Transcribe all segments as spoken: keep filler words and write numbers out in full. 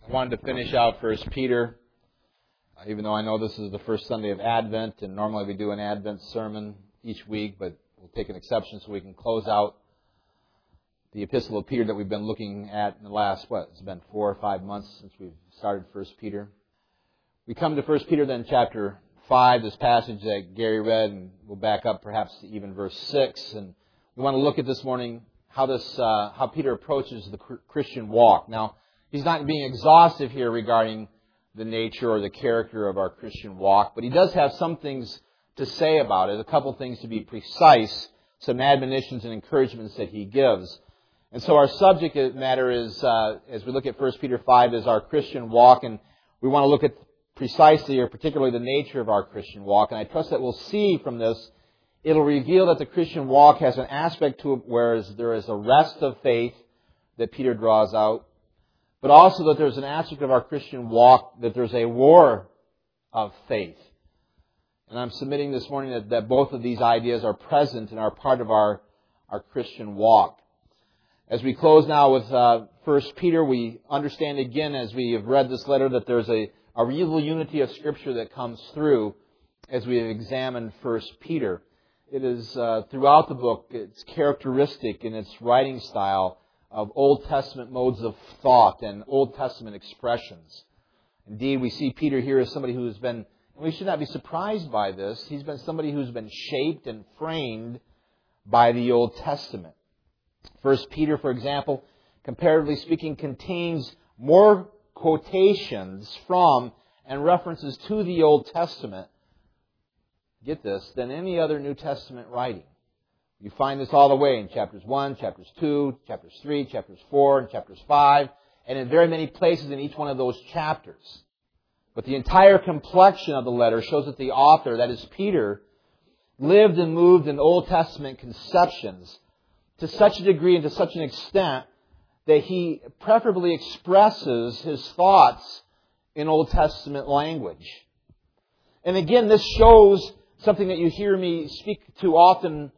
I wanted to finish out First Peter, uh, even though I know this is the first Sunday of Advent, and normally we do an Advent sermon each week, but we'll take an exception so we can close out the Epistle of Peter that we've been looking at in the last, what, it's been four or five months since we've started First Peter. We come to First Peter then chapter five, this passage that Gary read, and we'll back up perhaps to even verse six, and we want to look at this morning how this, uh, how Peter approaches the Christian walk. Now, he's not being exhaustive here regarding the nature or the character of our Christian walk, but he does have some things to say about it, a couple things to be precise, some admonitions and encouragements that he gives. And so our subject matter is, uh, as we look at First Peter five, is our Christian walk, and we want to look at precisely or particularly the nature of our Christian walk. And I trust that we'll see from this, it'll reveal that the Christian walk has an aspect to it where there is a rest of faith that Peter draws out, but also that there's an aspect of our Christian walk that there's a war of faith. And I'm submitting this morning that, that both of these ideas are present and are part of our, our Christian walk. As we close now with uh, First Peter, we understand again as we have read this letter that there's a, a real unity of Scripture that comes through as we have examined First Peter. It is uh, throughout the book, it's characteristic in its writing style of Old Testament modes of thought and Old Testament expressions. Indeed, we see Peter here as somebody who has been, and we should not be surprised by this, he's been somebody who's been shaped and framed by the Old Testament. First Peter, for example, comparatively speaking, contains more quotations from and references to the Old Testament, get this, than any other New Testament writing. You find this all the way in chapters one, chapters two, chapters three, chapters four, and chapters five, and in very many places in each one of those chapters. But the entire complexion of the letter shows that the author, that is Peter, lived and moved in Old Testament conceptions to such a degree and to such an extent that he preferably expresses his thoughts in Old Testament language. And again, this shows something that you hear me speak to often,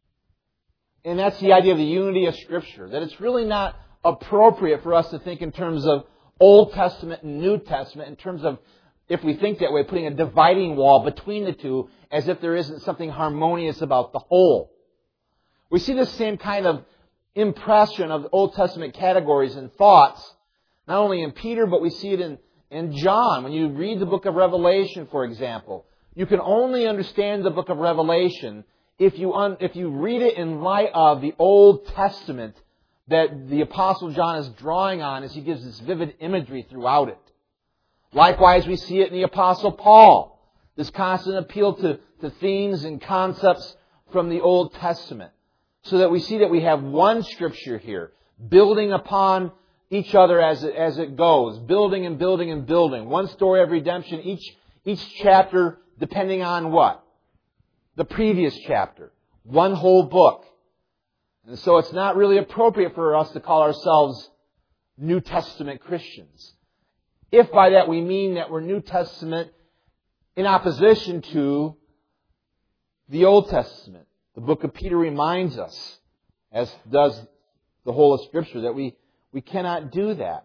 and that's the idea of the unity of Scripture. That it's really not appropriate for us to think in terms of Old Testament and New Testament, in terms of, if we think that way, putting a dividing wall between the two as if there isn't something harmonious about the whole. We see the same kind of impression of Old Testament categories and thoughts, not only in Peter, but we see it in, in John. When you read the book of Revelation, for example, you can only understand the book of Revelation if you un, if you read it in light of the Old Testament that the Apostle John is drawing on as he gives this vivid imagery throughout it. Likewise, we see it in the Apostle Paul, this constant appeal to, to themes and concepts from the Old Testament. So that we see that we have one Scripture here, building upon each other as it, as it goes, building and building and building. One story of redemption, each, each chapter depending on what? The previous chapter. One whole book. And so it's not really appropriate for us to call ourselves New Testament Christians. If by that we mean that we're New Testament in opposition to the Old Testament. The book of Peter reminds us, as does the whole of Scripture, that we, we cannot do that.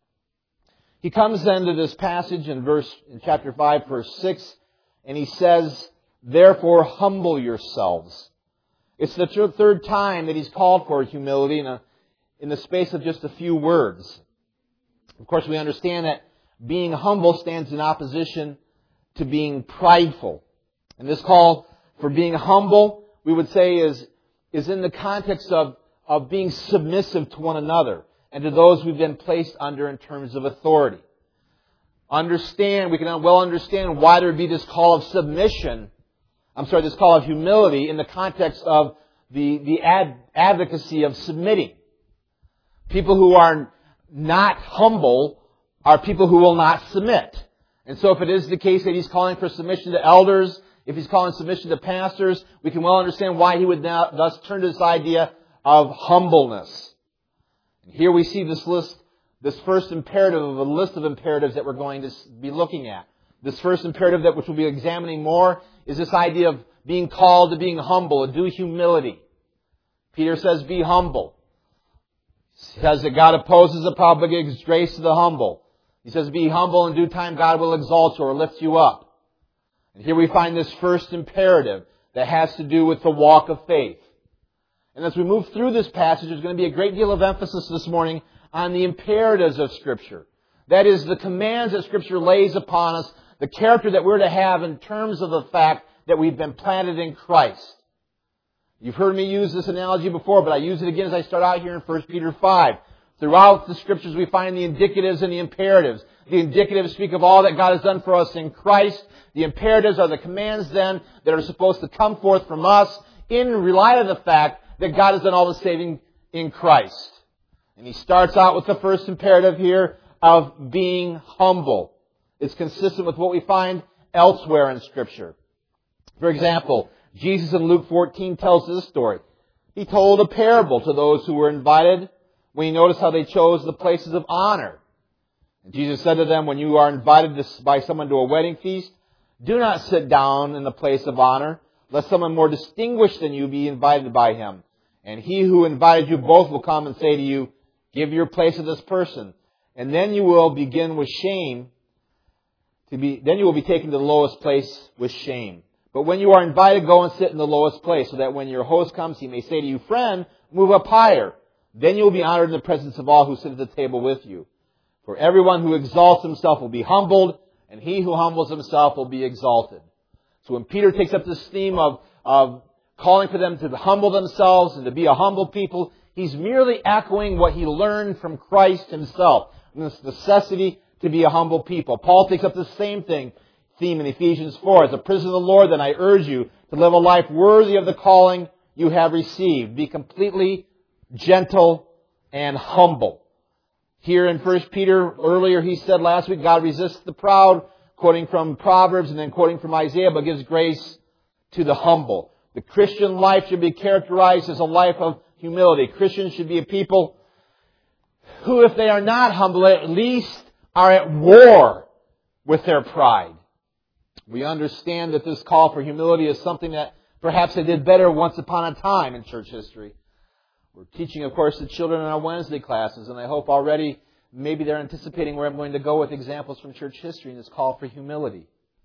He comes then to this passage in verse in chapter five, verse six, and he says, "Therefore humble yourselves." It's the th- third time that he's called for humility in, a, in the space of just a few words. Of course, we understand that being humble stands in opposition to being prideful. And this call for being humble, we would say, is, is in the context of, of being submissive to one another and to those we've been placed under in terms of authority. Understand, we can well understand why there would be this call of submission, I'm sorry, this call of humility in the context of the, the ad, advocacy of submitting. People who are not humble are people who will not submit. And so if it is the case that he's calling for submission to elders, if he's calling submission to pastors, we can well understand why he would now thus turn to this idea of humbleness. And here we see this list, this first imperative of a list of imperatives that we're going to be looking at. This first imperative that which we'll be examining more is this idea of being called to being humble, a due humility. Peter says, be humble. He says that God opposes the proud but gives grace to the humble. He says, be humble, in due time God will exalt you or lift you up. And here we find this first imperative that has to do with the walk of faith. And as we move through this passage, there's going to be a great deal of emphasis this morning on the imperatives of Scripture. That is, the commands that Scripture lays upon us, the character that we're to have in terms of the fact that we've been planted in Christ. You've heard me use this analogy before, but I use it again as I start out here in First Peter five. Throughout the Scriptures we find the indicatives and the imperatives. The indicatives speak of all that God has done for us in Christ. The imperatives are the commands then that are supposed to come forth from us in light of the fact that God has done all the saving in Christ. And he starts out with the first imperative here of being humble. It's consistent with what we find elsewhere in Scripture. For example, Jesus in Luke fourteen tells this story. He told a parable to those who were invited when you notice how they chose the places of honor. And Jesus said to them, when you are invited by someone to a wedding feast, do not sit down in the place of honor, lest someone more distinguished than you be invited by him. And he who invited you both will come and say to you, give your place to this person. And then you will begin with shame. To be, then you will be taken to the lowest place with shame. But when you are invited, go and sit in the lowest place, so that when your host comes, he may say to you, friend, move up higher. Then you will be honored in the presence of all who sit at the table with you. For everyone who exalts himself will be humbled, and he who humbles himself will be exalted. So when Peter takes up this theme of, of calling for them to humble themselves and to be a humble people, he's merely echoing what he learned from Christ himself, this necessity to be a humble people. Paul takes up the same thing, theme in Ephesians four. As a prisoner of the Lord, then I urge you to live a life worthy of the calling you have received. Be completely gentle and humble. Here in First Peter, earlier he said last week, God resists the proud, quoting from Proverbs and then quoting from Isaiah, but gives grace to the humble. The Christian life should be characterized as a life of humility. Christians should be a people who, if they are not humble, at least are at war with their pride. We understand that this call for humility is something that perhaps they did better once upon a time in church history. We're teaching, of course, the children in our Wednesday classes, and I hope already maybe they're anticipating where I'm going to go with examples from church history in this call for humility.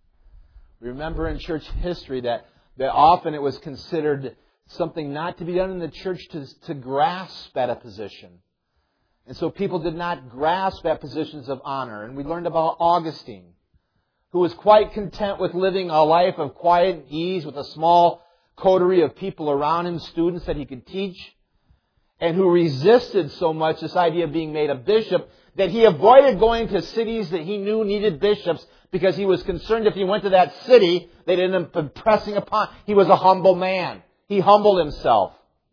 We remember in church history that, that often it was considered something not to be done in the church to, to grasp at a position. And so people did not grasp at positions of honor. And we learned about Augustine, who was quite content with living a life of quiet ease with a small coterie of people around him, students that he could teach, and who resisted so much this idea of being made a bishop that he avoided going to cities that he knew needed bishops because he was concerned if he went to that city, they'd end up pressing upon. He was a humble man. He humbled himself.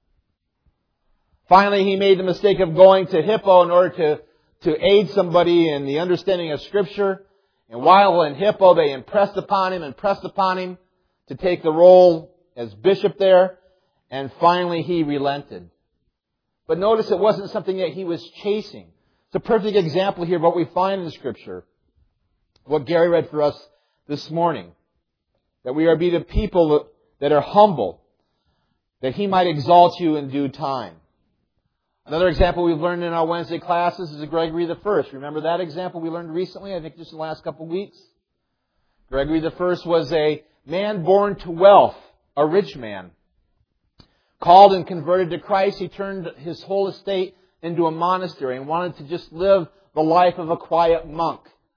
Finally, he made the mistake of going to Hippo in order to, to aid somebody in the understanding of Scripture. And while in Hippo, they impressed upon him and pressed upon him to take the role as bishop there. And finally, he relented. But notice it wasn't something that he was chasing. It's a perfect example here of what we find in Scripture. What Gary read for us this morning. That we are be the people that are humble. That He might exalt you in due time. Another example we've learned in our Wednesday classes is Gregory the First. Remember that example we learned recently, I think just in the last couple of weeks? Gregory the First was a man born to wealth, a rich man. Called and converted to Christ, he turned his whole estate into a monastery and wanted to just live the life of a quiet monk.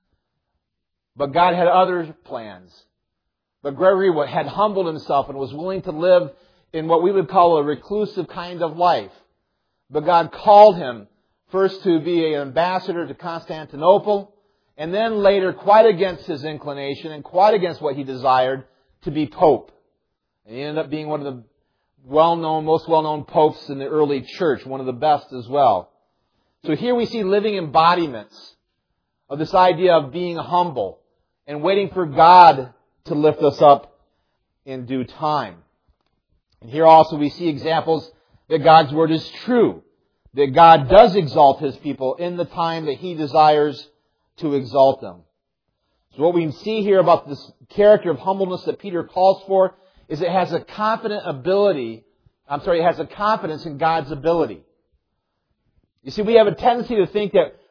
But God had other plans. But Gregory had humbled himself and was willing to live in what we would call a reclusive kind of life. But God called him first to be an ambassador to Constantinople, and then later, quite against his inclination and quite against what he desired, to be pope. And he ended up being one of the well-known, most well-known popes in the early church, one of the best as well. So here we see living embodiments of this idea of being humble and waiting for God to lift us up in due time. And here also we see examples that God's Word is true, that God does exalt His people in the time that He desires to exalt them. So what we see here about this character of humbleness that Peter calls for is it has a confident ability, I'm sorry, it has a confidence in God's ability. You see, we have a tendency to think that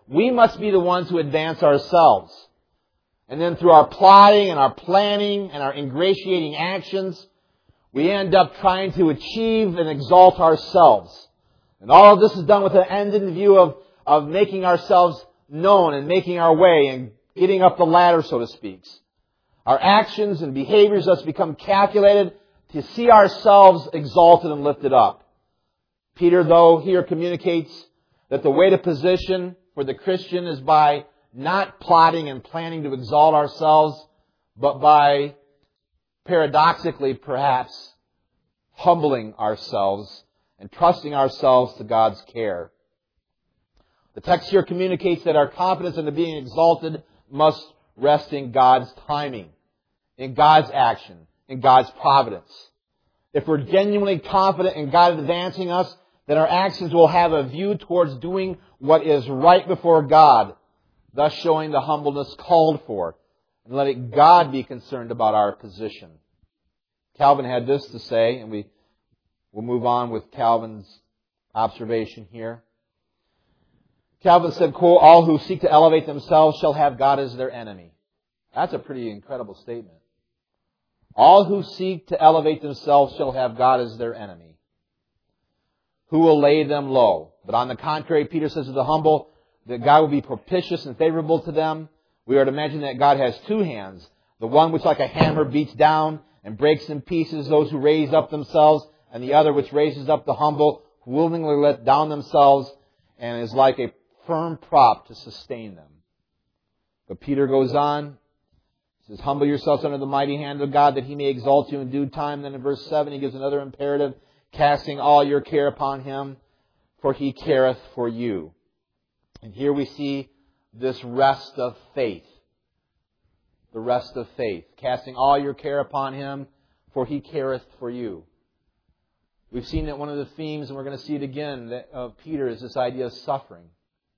we must be the ones who advance ourselves. And then through our plotting and our planning and our ingratiating actions, we end up trying to achieve and exalt ourselves. And all of this is done with an end in view of, of making ourselves known and making our way and getting up the ladder, so to speak. Our actions and behaviors thus become calculated to see ourselves exalted and lifted up. Peter, though, here communicates that the way to position for the Christian is by not plotting and planning to exalt ourselves, but by, paradoxically perhaps, humbling ourselves and trusting ourselves to God's care. The text here communicates that our confidence in the being exalted must rest in God's timing, in God's action, in God's providence. If we're genuinely confident in God advancing us, then our actions will have a view towards doing what is right before God, thus showing the humbleness called for, and letting God be concerned about our position. Calvin had this to say, and we will move on with Calvin's observation here. Calvin said, quote, "All who seek to elevate themselves shall have God as their enemy." That's a pretty incredible statement. All who seek to elevate themselves shall have God as their enemy, who will lay them low. But on the contrary, Peter says to the humble, that God will be propitious and favorable to them. We are to imagine that God has two hands. The one which like a hammer beats down and breaks in pieces those who raise up themselves, and the other which raises up the humble, who willingly let down themselves, and is like a firm prop to sustain them. But Peter goes on, he says, "Humble yourselves under the mighty hand of God, that He may exalt you in due time." Then in verse seven, he gives another imperative, "Casting all your care upon Him, for He careth for you." And here we see this rest of faith. The rest of faith. Casting all your care upon Him, for He careth for you. We've seen that one of the themes, and we're going to see it again, that of Peter is this idea of suffering.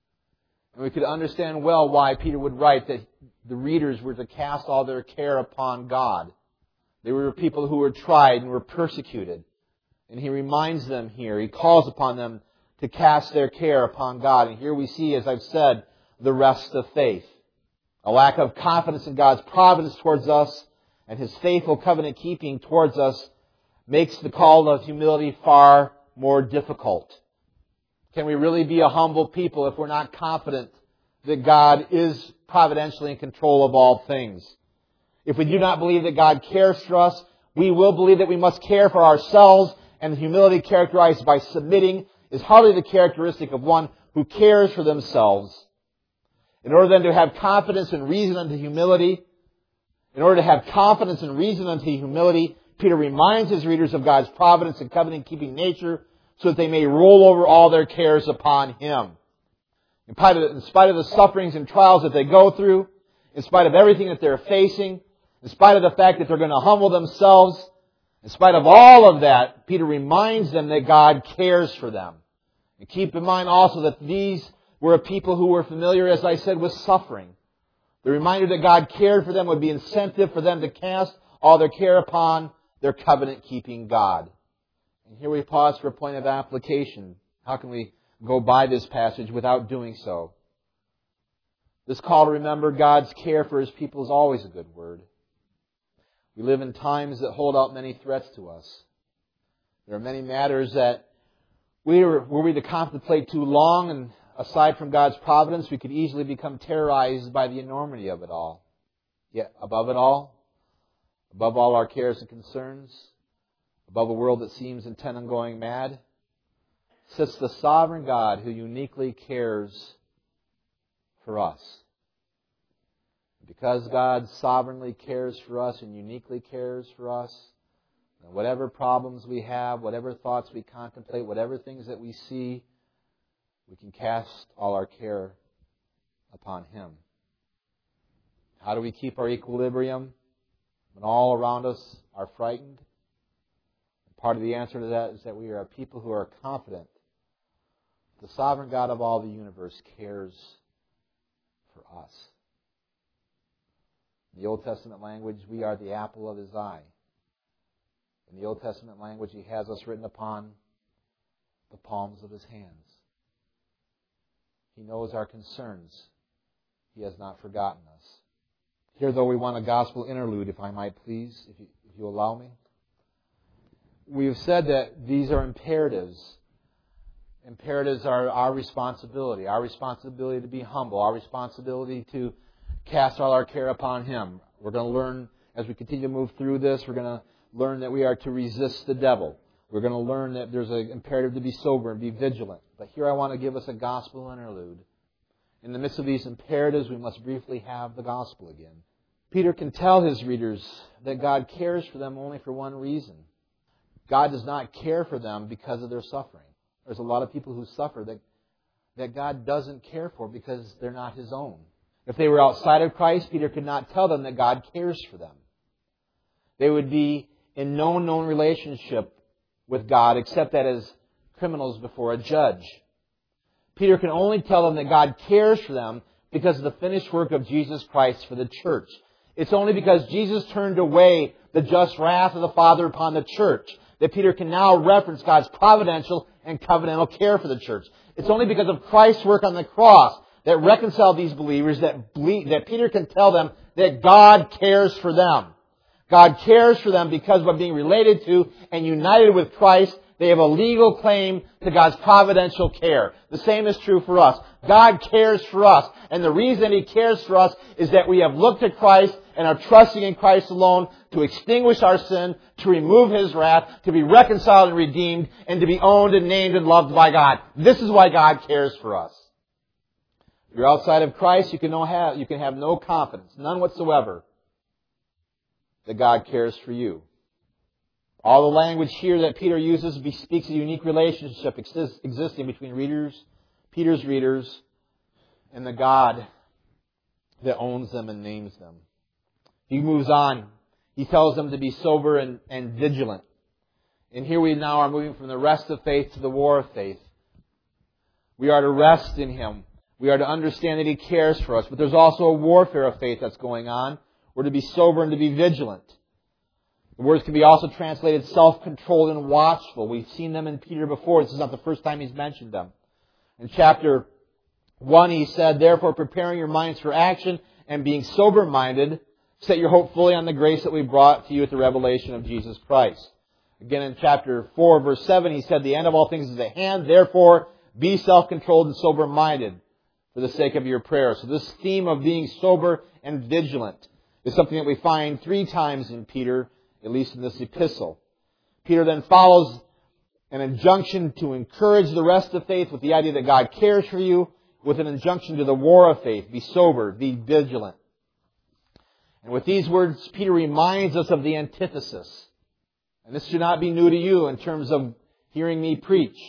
And we could understand well why Peter would write that the readers were to cast all their care upon God. They were people who were tried and were persecuted. And he reminds them here, he calls upon them to cast their care upon God. And here we see, as I've said, the rest of faith. A lack of confidence in God's providence towards us and His faithful covenant keeping towards us makes the call of humility far more difficult. Can we really be a humble people if we're not confident that God is providentially in control of all things? If we do not believe that God cares for us, we will believe that we must care for ourselves, and the humility characterized by submitting is hardly the characteristic of one who cares for themselves. In order then to have confidence and reason unto humility, in order to have confidence and reason unto humility, Peter reminds his readers of God's providence and covenant-keeping nature so that they may roll over all their cares upon Him. In spite of, in spite of the sufferings and trials that they go through, in spite of everything that they're facing, in spite of the fact that they're going to humble themselves, in spite of all of that, Peter reminds them that God cares for them. And keep in mind also that these were a people who were familiar, as I said, with suffering. The reminder that God cared for them would be incentive for them to cast all their care upon their covenant-keeping God. And here we pause for a point of application. How can we go by this passage without doing so? This call to remember God's care for His people is always a good word. We live in times that hold out many threats to us. There are many matters that we were, were we to contemplate too long, and aside from God's providence, we could easily become terrorized by the enormity of it all. Yet, above it all, above all our cares and concerns, above a world that seems intent on going mad, sits the sovereign God who uniquely cares for us. Because God sovereignly cares for us and uniquely cares for us, and whatever problems we have, whatever thoughts we contemplate, whatever things that we see, we can cast all our care upon Him. How do we keep our equilibrium when all around us are frightened? Part of the answer to that is that we are a people who are confident the sovereign God of all the universe cares for us. In the Old Testament language, we are the apple of His eye. In the Old Testament language, He has us written upon the palms of His hands. He knows our concerns. He has not forgotten us. Here, though, we want a gospel interlude, if I might please, if you, if you allow me. We have said that these are imperatives. Imperatives are our responsibility. Our responsibility to be humble. Our responsibility to cast all our care upon Him. We're going to learn, as we continue to move through this, we're going to learn that we are to resist the devil. We're going to learn that there's an imperative to be sober and be vigilant. But here I want to give us a gospel interlude. In the midst of these imperatives, we must briefly have the gospel again. Peter can tell his readers that God cares for them only for one reason. God does not care for them because of their suffering. There's a lot of people who suffer that, that God doesn't care for because they're not His own. If they were outside of Christ, Peter could not tell them that God cares for them. They would be in no known relationship with God except that as criminals before a judge. Peter can only tell them that God cares for them because of the finished work of Jesus Christ for the church. It's only because Jesus turned away the just wrath of the Father upon the church that Peter can now reference God's providential and covenantal care for the church. It's only because of Christ's work on the cross that reconciled these believers that, ble- that Peter can tell them that God cares for them. God cares for them because by being related to and united with Christ, they have a legal claim to God's providential care. The same is true for us. God cares for us. And the reason He cares for us is that we have looked at Christ and are trusting in Christ alone to extinguish our sin, to remove His wrath, to be reconciled and redeemed, and to be owned and named and loved by God. This is why God cares for us. If you're outside of Christ, you can, no have, you can have no confidence, none whatsoever, that God cares for you. All the language here that Peter uses speaks of a unique relationship exist, existing between readers, Peter's readers, and the God that owns them and names them. He moves on. He tells them to be sober and, and vigilant. And here we now are moving from the rest of faith to the war of faith. We are to rest in Him. We are to understand that He cares for us. But there's also a warfare of faith that's going on. We're to be sober and to be vigilant. The words can be also translated self-controlled and watchful. We've seen them in Peter before. This is not the first time he's mentioned them. In chapter one, he said, "Therefore, preparing your minds for action and being sober-minded, set your hope fully on the grace that we brought to you at the revelation of Jesus Christ." Again, in chapter four, verse seven, he said, "The end of all things is at hand. Therefore, be self-controlled and sober-minded for the sake of your prayers." So this theme of being sober and vigilant is something that we find three times in Peter, at least in this epistle. Peter then follows an injunction to encourage the rest of faith with the idea that God cares for you, with an injunction to the war of faith. Be sober, be vigilant. And with these words, Peter reminds us of the antithesis. And this should not be new to you in terms of hearing me preach.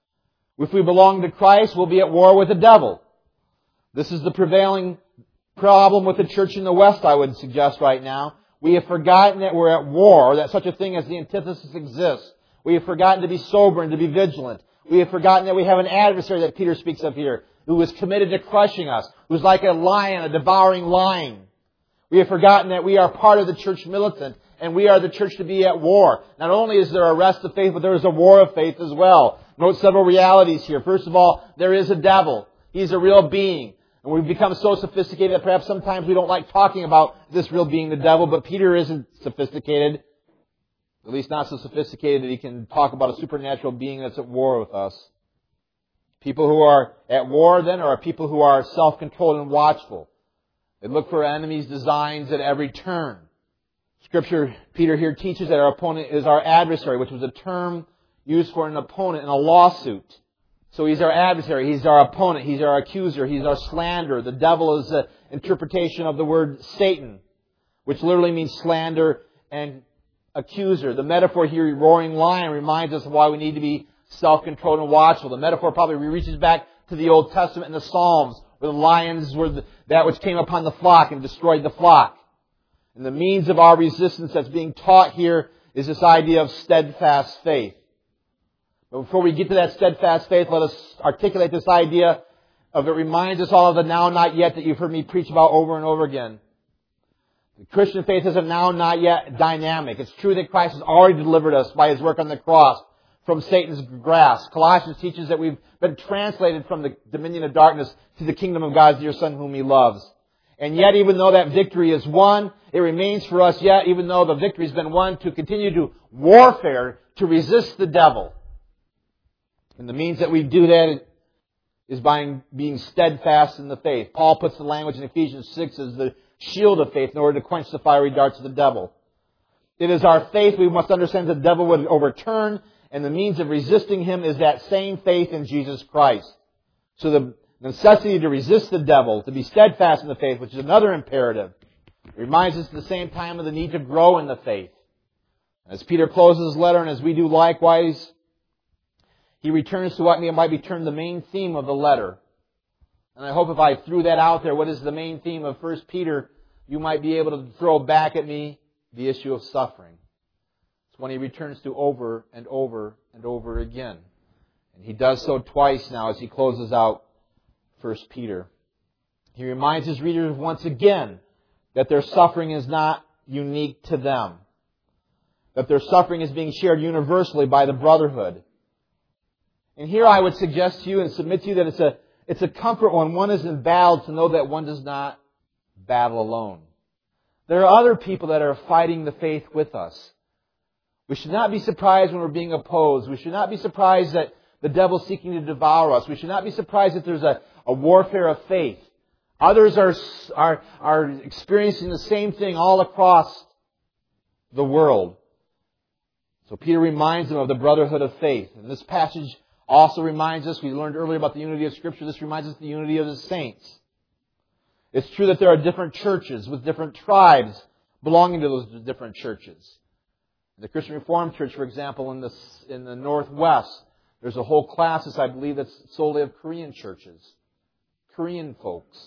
If we belong to Christ, we'll be at war with the devil. This is the prevailing problem with the church in the West, I would suggest right now. We have forgotten that we're at war, or that such a thing as the antithesis exists. We have forgotten to be sober and to be vigilant. We have forgotten that we have an adversary that Peter speaks of here, who is committed to crushing us, who's like a lion, a devouring lion. We have forgotten that we are part of the church militant, and we are the church to be at war. Not only is there a rest of faith, but there is a war of faith as well. Note several realities here. First of all, there is a devil. He's a real being. And we've become so sophisticated that perhaps sometimes we don't like talking about this real being, the devil, but Peter isn't sophisticated. At least not so sophisticated that he can talk about a supernatural being that's at war with us. People who are at war then are people who are self-controlled and watchful. They look for enemies' designs at every turn. Scripture, Peter here teaches that our opponent is our adversary, which was a term used for an opponent in a lawsuit. So he's our adversary, he's our opponent, he's our accuser, he's our slanderer. The devil is an interpretation of the word Satan, which literally means slander and accuser. The metaphor here, roaring lion, reminds us of why we need to be self-controlled and watchful. The metaphor probably reaches back to the Old Testament and the Psalms, where the lions were the, that which came upon the flock and destroyed the flock. And the means of our resistance that's being taught here is this idea of steadfast faith. But before we get to that steadfast faith, let us articulate this idea of it reminds us all of the now, not yet that you've heard me preach about over and over again. The Christian faith is a now, not yet dynamic. It's true that Christ has already delivered us by His work on the cross from Satan's grasp. Colossians teaches that we've been translated from the dominion of darkness to the kingdom of God's dear Son whom He loves. And yet, even though that victory is won, it remains for us yet, even though the victory has been won, to continue to warfare, to resist the devil. And the means that we do that is by being steadfast in the faith. Paul puts the language in Ephesians six as the shield of faith in order to quench the fiery darts of the devil. It is our faith we must understand the devil would overturn, and the means of resisting him is that same faith in Jesus Christ. So the necessity to resist the devil, to be steadfast in the faith, which is another imperative, reminds us at the same time of the need to grow in the faith. As Peter closes his letter, and as we do likewise, he returns to what might be termed the main theme of the letter. And I hope if I threw that out there, what is the main theme of First Peter, you might be able to throw back at me the issue of suffering. It's one he returns to over and over and over again. And he does so twice now as he closes out First Peter. He reminds his readers once again that their suffering is not unique to them. That their suffering is being shared universally by the brotherhood. And here I would suggest to you and submit to you that it's a, it's a comfort when one is in battle to know that one does not battle alone. There are other people that are fighting the faith with us. We should not be surprised when we're being opposed. We should not be surprised that the devil's seeking to devour us. We should not be surprised that there's a, a warfare of faith. Others are, are, are experiencing the same thing all across the world. So Peter reminds them of the brotherhood of faith. And this passage also reminds us, we learned earlier about the unity of Scripture, this reminds us of the unity of the saints. It's true that there are different churches with different tribes belonging to those different churches. The Christian Reformed Church, for example, in the, in the Northwest, there's a whole classis, I believe, that's solely of Korean churches. Korean folks.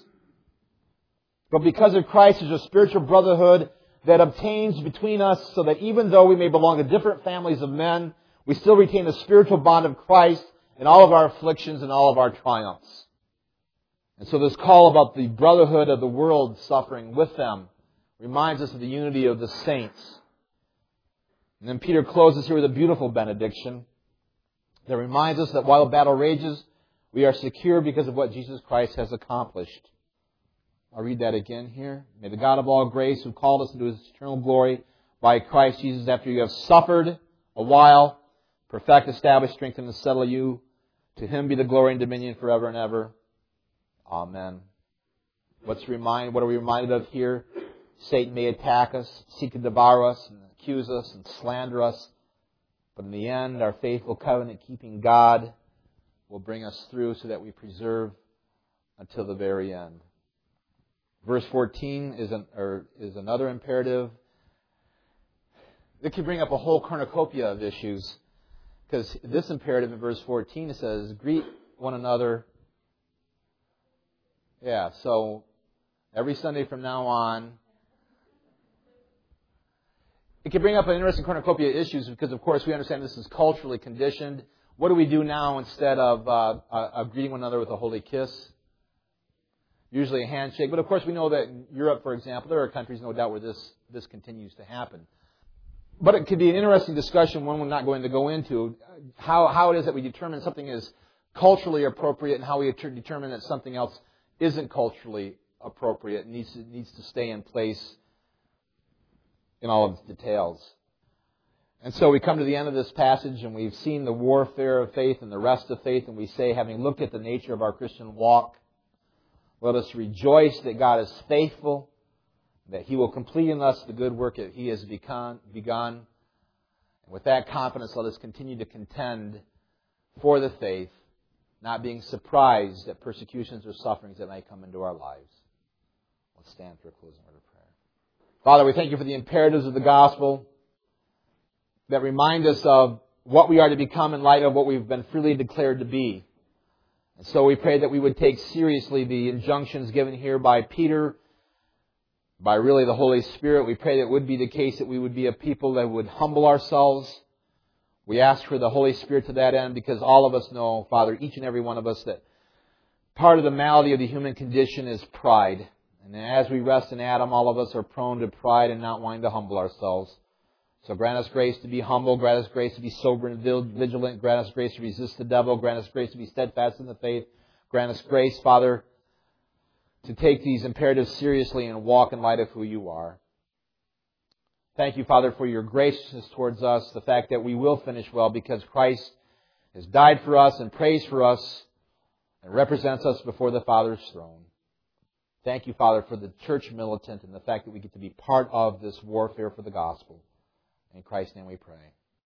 But because of Christ, there's a spiritual brotherhood that obtains between us so that even though we may belong to different families of men, we still retain the spiritual bond of Christ in all of our afflictions and all of our triumphs. And so this call about the brotherhood of the world suffering with them reminds us of the unity of the saints. And then Peter closes here with a beautiful benediction that reminds us that while the battle rages, we are secure because of what Jesus Christ has accomplished. I'll read that again here. May the God of all grace, who called us into His eternal glory by Christ Jesus, after you have suffered a while, perfect, establish, strengthen, and settle you. To Him be the glory and dominion forever and ever. Amen. What's remind, what are we reminded of here? Satan may attack us, seek to devour us, and accuse us, and slander us. But in the end, our faithful covenant-keeping God will bring us through so that we preserve until the very end. Verse fourteen is, an, or is another imperative. It could bring up a whole cornucopia of issues. Because this imperative in verse fourteen, it says, greet one another. Yeah, so every Sunday from now on, it could bring up an interesting cornucopia of issues because, of course, we understand this is culturally conditioned. What do we do now instead of uh, uh, greeting one another with a holy kiss? Usually a handshake. But, of course, we know that in Europe, for example, there are countries, no doubt, where this, this continues to happen. But it could be an interesting discussion, one we're not going to go into, how, how it is that we determine something is culturally appropriate and how we determine that something else isn't culturally appropriate and needs to, needs to stay in place in all of its details. And so we come to the end of this passage and we've seen the warfare of faith and the rest of faith, and we say, having looked at the nature of our Christian walk, let us rejoice that God is faithful, that He will complete in us the good work that He has begun. And with that confidence, let us continue to contend for the faith, not being surprised at persecutions or sufferings that may come into our lives. Let's stand for a closing word of prayer. Father, we thank You for the imperatives of the gospel that remind us of what we are to become in light of what we've been freely declared to be. And so we pray that we would take seriously the injunctions given here by Peter, by really the Holy Spirit. We pray that it would be the case that we would be a people that would humble ourselves. We ask for the Holy Spirit to that end because all of us know, Father, each and every one of us, that part of the malady of the human condition is pride. And as we rest in Adam, all of us are prone to pride and not wanting to humble ourselves. So grant us grace to be humble, grant us grace to be sober and vigilant, grant us grace to resist the devil, grant us grace to be steadfast in the faith, grant us grace, Father, to take these imperatives seriously and walk in light of who you are. Thank you, Father, for your graciousness towards us, the fact that we will finish well because Christ has died for us and prays for us and represents us before the Father's throne. Thank you, Father, for the church militant and the fact that we get to be part of this warfare for the gospel. In Christ's name we pray.